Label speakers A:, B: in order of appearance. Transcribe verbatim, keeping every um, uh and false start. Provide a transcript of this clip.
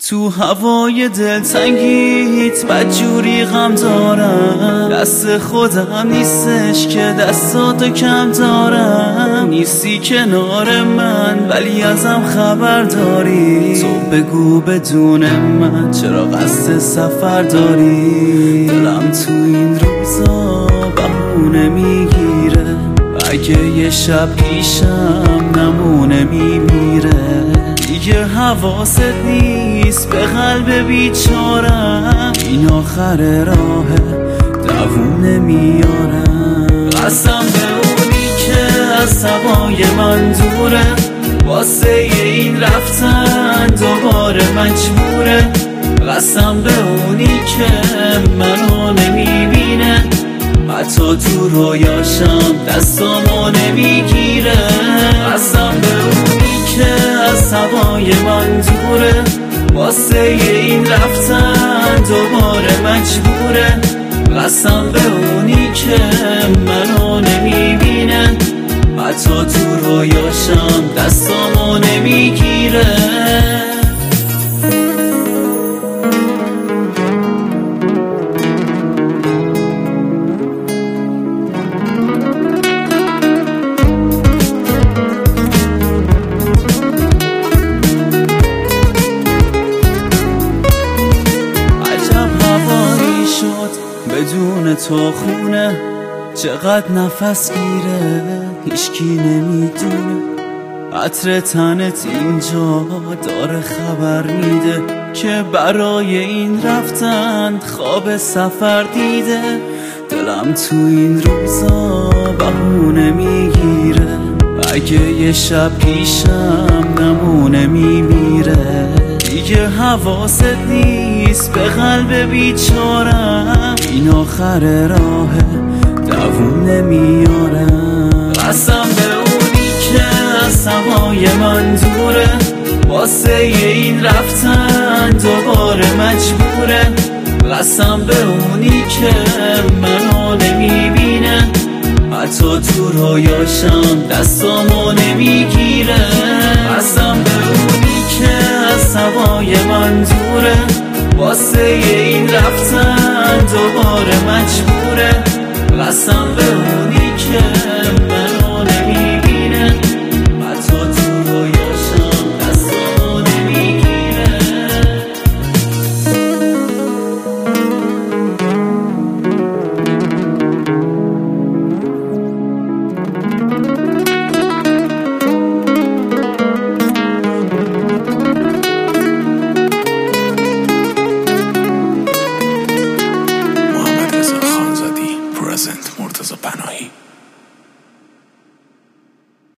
A: تو هوای دلتنگیت بدجوری غم دارم، دست خودم نیستش که دستاتو کم دارم. نیستی کنار من ولی ازم خبر داری، تو بگو بدون من چرا قصد سفر داری. دلم تو این روزا بهونه میگیره، اگه یه شب پیشم نمونه میمیره. دیگه حواست نیست به قلب بیچارم، این آخر راهه دووم نمیارم. قسم به اونی که از هوای من دوره، واسه این رفتن دوباره مجبوره. قسم به اونی که منو نمیبینه، حتی تو رویاشم دستامو نمیگیره. قسم به اونی که از هوای من دوره، واسه این رفتن دوباره مجبوره. قسم به اونی که منو نمیبینه، حتی تو رویاشم دستامو نمیگیره. بدون تو خونه چقدر نفس گیره، هیچکی نمیدونه. عطر تنت اینجا داره خبر میده که برای این رفتن خواب سفر دیده. دلم تو این روزا بهونه میگیره، اگه یه شب پیشم نمونه میمیره. دیگه حواست نیست به قلب بیچارم، این آخر راهه دووم نمیارم. قسم به اونی که از هوای من دوره، واسه این رفتن دوباره مجبوره. قسم به اونی که منو نمیبینه، حتی تو رویاشم دستامو نمیگیره. قسم به اونی که از هوای من دوره، واسه این رفتن دوباره مجبوره. قسم به اونی که منو نمیبینه، حتی تو رویاشم دستامو نمیگیره.
B: مرتضی پناهی